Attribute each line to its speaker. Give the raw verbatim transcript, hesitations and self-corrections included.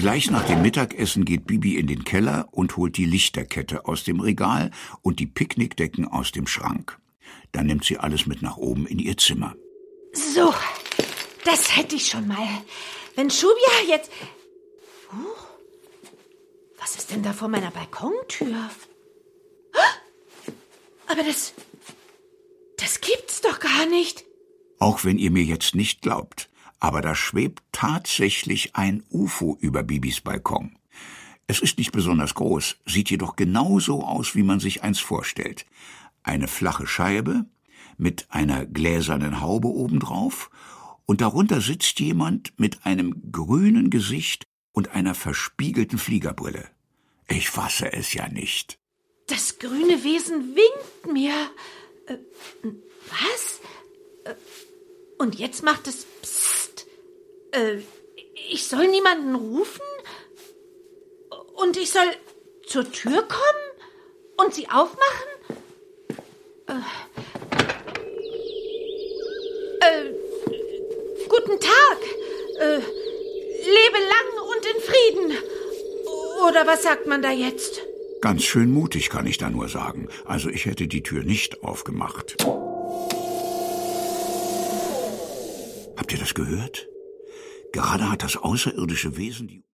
Speaker 1: Gleich nach dem Mittagessen geht Bibi in den Keller und holt die Lichterkette aus dem Regal und die Picknickdecken aus dem Schrank. Dann nimmt sie alles mit nach oben in ihr Zimmer.
Speaker 2: So, das hätte ich schon mal. Wenn Schubia jetzt... Huch, was ist denn da vor meiner Balkontür? Aber das... Das gibt's doch gar nicht.
Speaker 1: Auch wenn ihr mir jetzt nicht glaubt, aber da schwebt tatsächlich ein U F O über Bibis Balkon. Es ist nicht besonders groß, sieht jedoch genauso aus, wie man sich eins vorstellt. Eine flache Scheibe mit einer gläsernen Haube obendrauf und darunter sitzt jemand mit einem grünen Gesicht und einer verspiegelten Fliegerbrille. Ich fasse es ja nicht.
Speaker 2: Das grüne Wesen winkt mir. Äh, was? Äh, und jetzt macht es Psst. Äh, ich soll niemanden rufen? Und ich soll zur Tür kommen? Und sie aufmachen? Äh, äh, guten Tag. Äh, lebe lang und in Frieden. Oder was sagt man da jetzt?
Speaker 1: Ganz schön mutig, kann ich da nur sagen. Also ich hätte die Tür nicht aufgemacht. Habt ihr das gehört? Gerade hat das außerirdische Wesen die